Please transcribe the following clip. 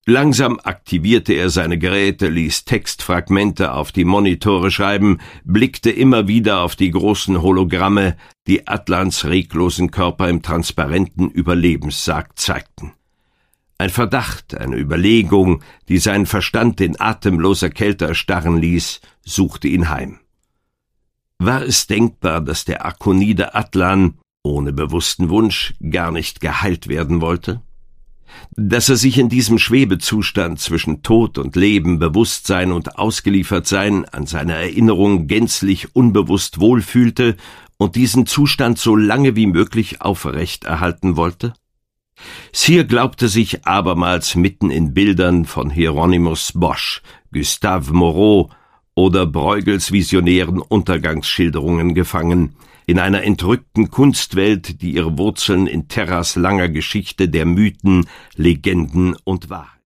Langsam aktivierte er seine Geräte, ließ Textfragmente auf die Monitore schreiben, blickte immer wieder auf die großen Hologramme, die Atlans reglosen Körper im transparenten Überlebenssarg zeigten. Ein Verdacht, eine Überlegung, die seinen Verstand in atemloser Kälte erstarren ließ, suchte ihn heim. War es denkbar, dass der Arkonide Atlan, ohne bewussten Wunsch, gar nicht geheilt werden wollte? Dass er sich in diesem Schwebezustand zwischen Tod und Leben, Bewusstsein und Ausgeliefertsein an seiner Erinnerung gänzlich unbewusst wohlfühlte und diesen Zustand so lange wie möglich aufrechterhalten wollte? Cyr glaubte sich abermals mitten in Bildern von Hieronymus Bosch, Gustave Moreau oder Bruegels visionären Untergangsschilderungen gefangen, in einer entrückten Kunstwelt, die ihre Wurzeln in Terras langer Geschichte der Mythen, Legenden und Wahrheit